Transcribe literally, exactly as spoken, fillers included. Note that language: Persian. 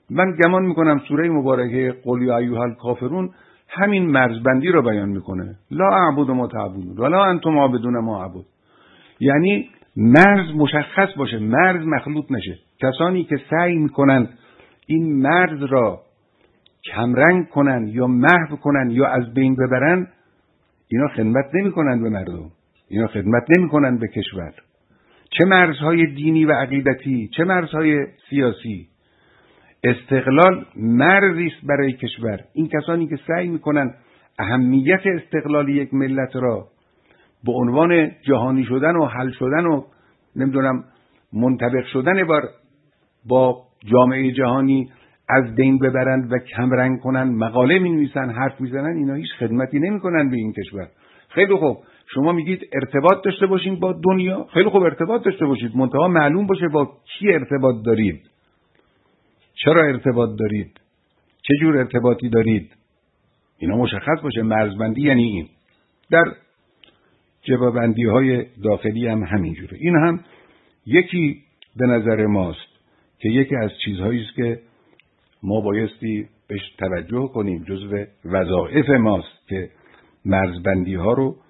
من گمان میکنم سوره مبارکه قل یا ایها الکافرون همین مرزبندی رو بیان میکنه. لا اعبد ما تعبدون ولا انتم عابدون ما اعبد. یعنی مرز مشخص باشه، مرز مخلوط نشه. کسانی که سعی میکنن این مرز را کمرنگ کنن یا محو کنن یا از بین ببرن، اینا خدمت نمیکنن به مردم، اینا خدمت نمیکنن به کشور. چه مرزهای دینی و عقیدتی، چه مرزهای سیاسی. استقلال مرزی است برای کشور. این کسانی که سعی میکنن اهمیت استقلال یک ملت را به عنوان جهانی شدن و حل شدن و نمیدونم منطبق شدن بار با جامعه جهانی از بین ببرند و کمرنگ کنن، مقاله می نویسن، حرف میزنن، اینا هیچ خدمتی نمیکنن به این کشور. خیلی خوب، شما میگید ارتباط داشته باشین با دنیا، خیلی خوب ارتباط داشته باشید، منتها معلوم باشه با کی ارتباط دارید، چرا ارتباط دارید، چه جور ارتباطی دارید، اینا مشخص باشه. مرزبندی یعنی این. در جبهه‌بندی های داخلی هم همینجوره. این هم یکی به نظر ماست که یکی از چیزهایی است که ما بایستی بهش توجه کنیم، جزو وظایف ماست که مرزبندی ها رو